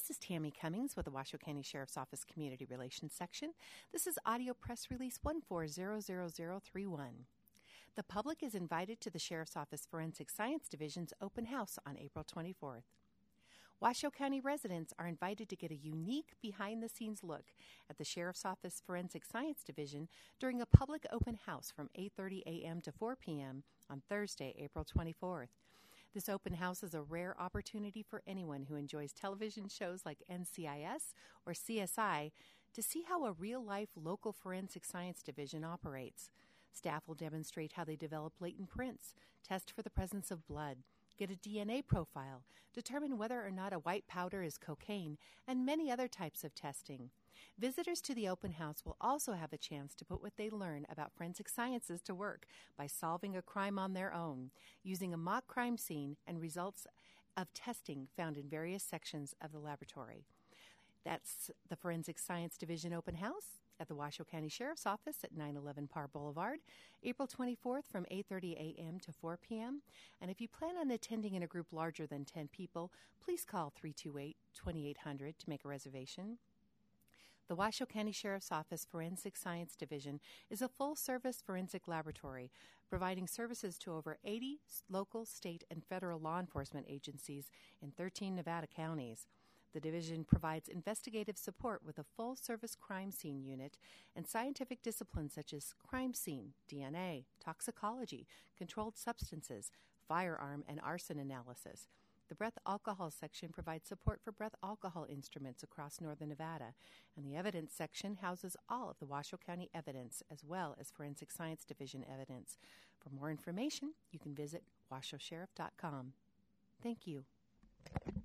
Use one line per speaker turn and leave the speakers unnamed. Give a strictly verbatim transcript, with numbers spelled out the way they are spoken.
This is Tammy Cummings with the Washoe County Sheriff's Office Community Relations Section. This is audio press release one four zero zero zero three one. The public is invited to the Sheriff's Office Forensic Science Division's open house on April twenty-fourth. Washoe County residents are invited to get a unique behind-the-scenes look at the Sheriff's Office Forensic Science Division during a public open house from eight thirty a.m. to four p.m. on Thursday, April twenty-fourth. This open house is a rare opportunity for anyone who enjoys television shows like N C I S or C S I to see how a real-life local forensic science division operates. Staff will demonstrate how they develop latent prints, test for the presence of blood, get a D N A profile, determine whether or not a white powder is cocaine, and many other types of testing. Visitors to the open house will also have a chance to put what they learn about forensic sciences to work by solving a crime on their own, using a mock crime scene and results of testing found in various sections of the laboratory. That's the Forensic Science Division open house at the Washoe County Sheriff's Office at nine eleven Parr Boulevard, April twenty-fourth from eight thirty a.m. to four p.m. And if you plan on attending in a group larger than ten people, please call three two eight, two eight zero zero to make a reservation. The Washoe County Sheriff's Office Forensic Science Division is a full-service forensic laboratory providing services to over eighty local, state, and federal law enforcement agencies in thirteen Nevada counties. The division provides investigative support with a full-service crime scene unit and scientific disciplines such as crime scene, D N A, toxicology, controlled substances, firearm, and arson analysis. The breath alcohol section provides support for breath alcohol instruments across northern Nevada, and the evidence section houses all of the Washoe County evidence as well as Forensic Science Division evidence. For more information, you can visit washoe sheriff dot com. Thank you.